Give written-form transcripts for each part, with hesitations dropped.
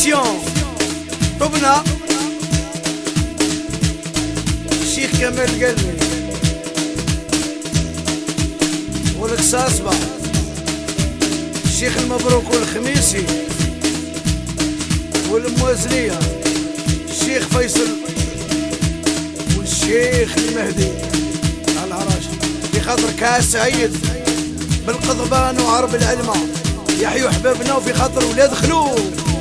ميسيون طبنا الشيخ كمال القلمي والقصاصبة الشيخ المبروك والخميسي والموازنية الشيخ فيصل والشيخ المهدي على العراش بخاطر كاس سعيد بالقضبان وعرب العلمة يحيوا حبابنا وفي خاطر ولاد خلوق.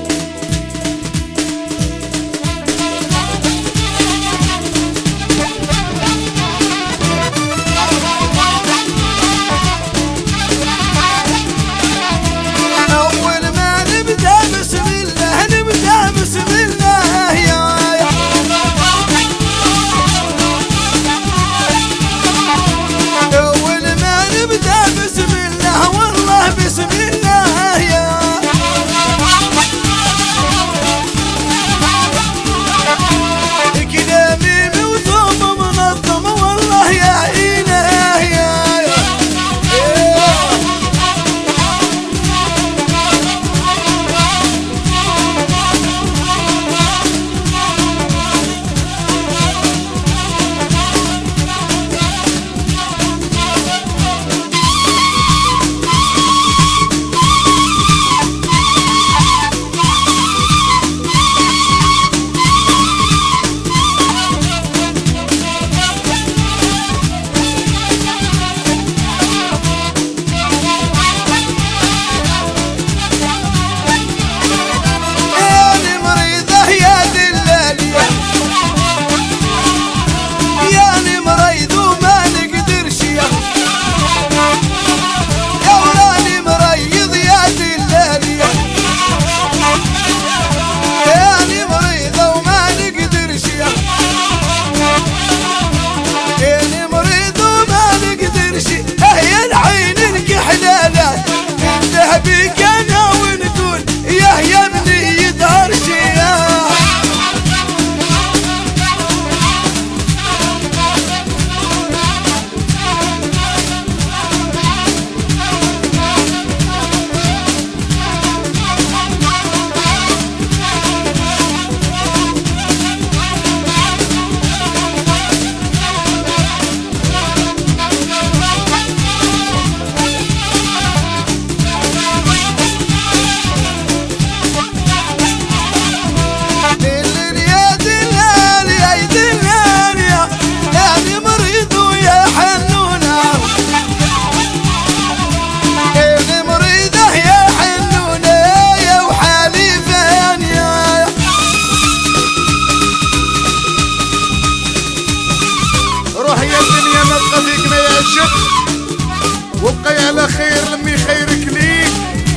وابقي على خير لمي خيرك ليك.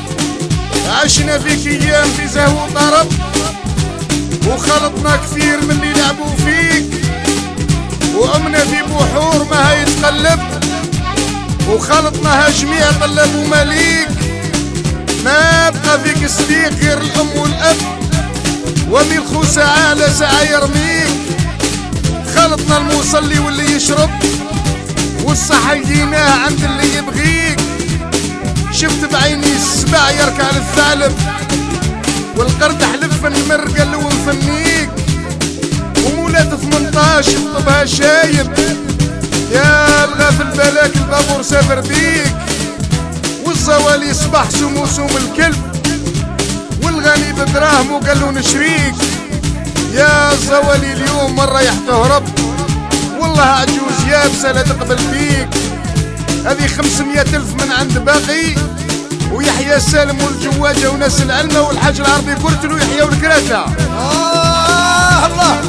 عشنا فيك ايام في زهو وطرب وخلطنا كثير من اللي لعبوا فيك، وامنا في بحور ما هيتقلب وخلطناها جميع طلب ومليك. ما بقى فيك صديق غير الام والاب ومن الخو ساعة على ساعة يرميك. خلطنا المصلي واللي يشرب والصحة يديناه عند اللي يبغيك. شفت بعيني السبع يركع للثعلب والقرد حلف المرقة اللي ونفنيك. ومولات 18 يخطبها شايب يا الغافل بالك البابور سافر بيك. والزوالي صبح سمو سوم الكلب والغني بدراهم وقالو نشريك. يا الزوالي اليوم مرة يحتهرب والله عجوز يابسة لا تقبل فيك. هذه 500 ألف من عند باقي ويحيى سالم والجواجة وناس العلمة والحاج العربي كرتل ويحيى والكراتة. الله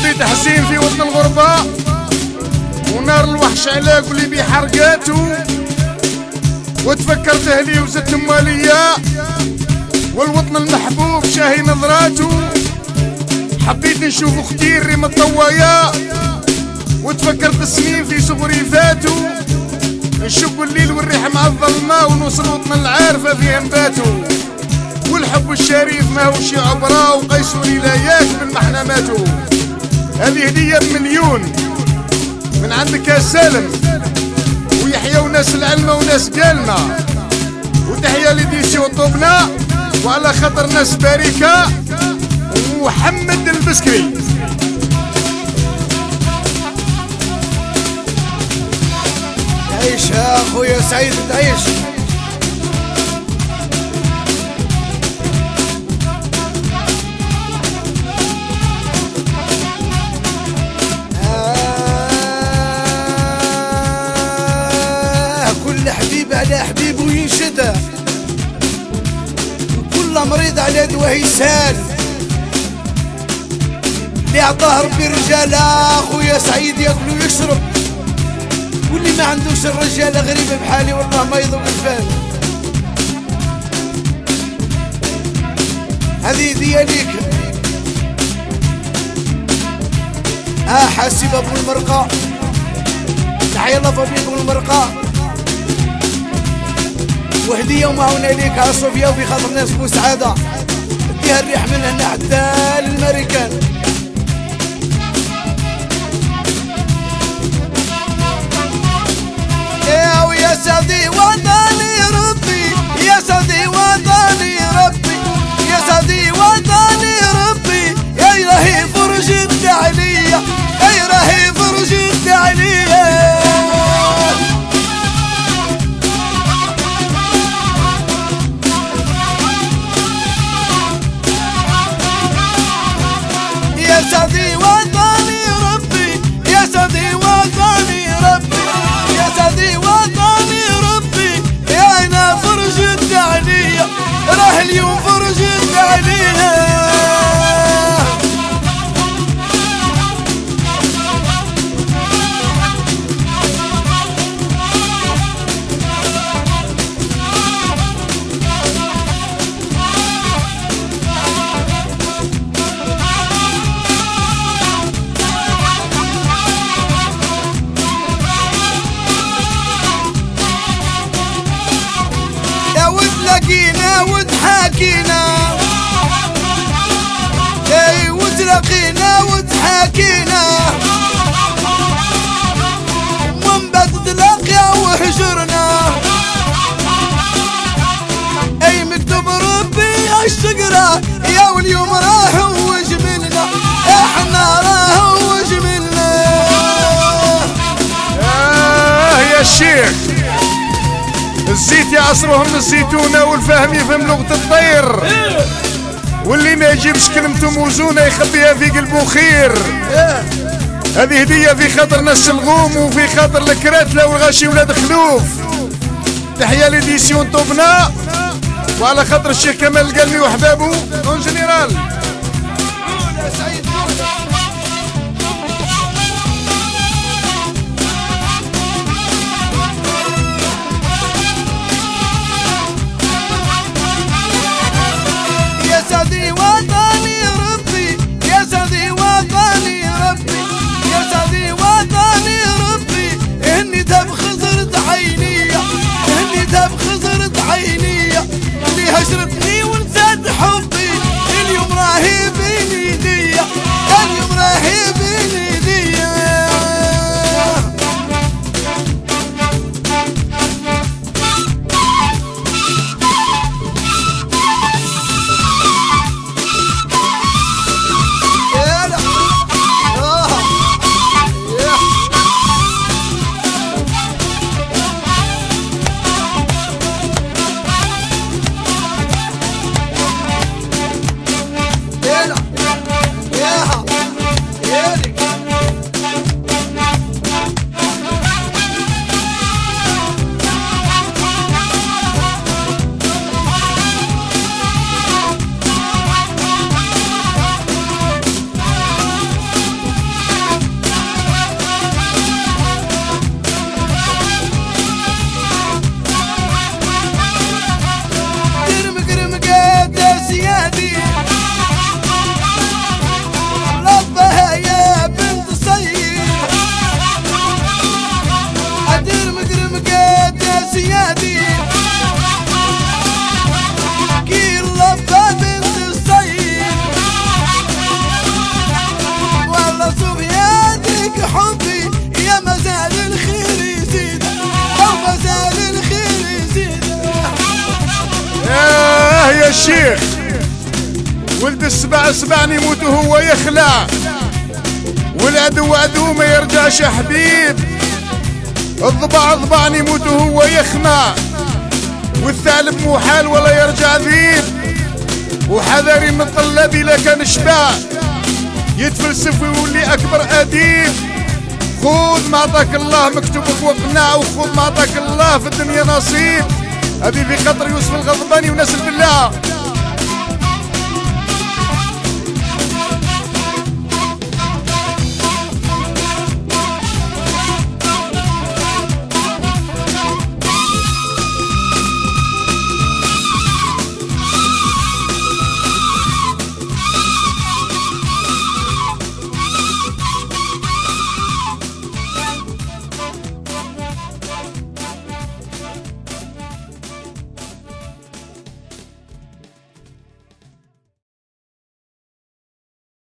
حبيت حزين في وطن الغربة ونار الوحش على قلبي حرقاته، وتفكرت اهلي وزدت مالية والوطن المحبوب شاهي نظراته. حبيت نشوف اختي الريم الطوايا وتفكرت السنين في صغري فاتوا، نشوف الليل والريح مع الظلمة ونوصل وطن العارفة في انباتو. والحب الشريف ما هو شي عبرة وقيسوني لا ياك بالمحنة ماتو. هذه هدية بمليون من عندك يا سالم ويحيى وناس العلمة وناس قالنا، وتحية لديسيو طوبنا وعلى خاطر ناس باركة ومحمد البسكري. تعيش يا اخويا سعيد تعيش. كل حبيب على حبيبه ينشده، وكل مريض على دواء يسال، اللي عطاه ربي الرجال اخويا سعيد ياكل ويشرب، واللي ما عندوش الرجاله غريبه بحالي والله ما يضرب البال. هذه دياليك حاسب ابو المرقه، تحيا الله فوق ابو المرقه، وهديه ومعونه ليك على صوفيا وفي خاطر الناس بوسعاده، اديها الريح من هنا حتى للماريكان. يا سعدي وطني ربي، يا سعدي وطني ربي، يا سعدي وطني ربي، يا إلهي فرج التعلية، يا إلهي فرج التعلية. يا سعدي وطني ربي، يا سعدي وطني ربي، يا سعدي وطني ربي، يا أنا فرج التعلية، راح اليوم فرج التعلية. وتلاقينا وتحاكينا، اي وتلاقينا وتحاكينا، ومن بعد تلاقيا وهجرنا، اي مكتوب ربي الشقرة يا واليوم راه وجملنا، احنا راه وجملنا. يا الشيخ الزيت يعصروه من الزيتونة والفهم يفهم لغة الطير، واللي ما يجيبش كلمته موزونة يخبيها في قلبه خير. هذه هدية في خاطر ناس الغوم وفي خاطر الكراتلة والغاشي ولاد خلوف. تحية لديسيون طوبنا وعلى خاطر الشيخ كمال القلمي وحبابه اون جنرال. يا سعدي وطني ربي، يا سعدي وطني ربي، يا سعدي وطني ربي، إني تاب خزرت عينية، إني تاب خزرت عينية، اللي هجرتني ونسات حبي، اليوم راهي بين يديا، الشيخ ولد السبع سبعني يموت وهو يخلع، والعدو عدو ما يرجعش حبيب، الضبع ضبعني يموت وهو يخمع، والثعلب محال ولا يرجع ذيب، وحذري من الطلاب إلا كان شبع يتفلسف ويولي أكبر أديب. خذ ما عطاك الله مكتوبك وقناع، وخذ ما عطاك الله في الدنيا نصيب. هذه في خطر يوسف الغضباني وناس البلاعة.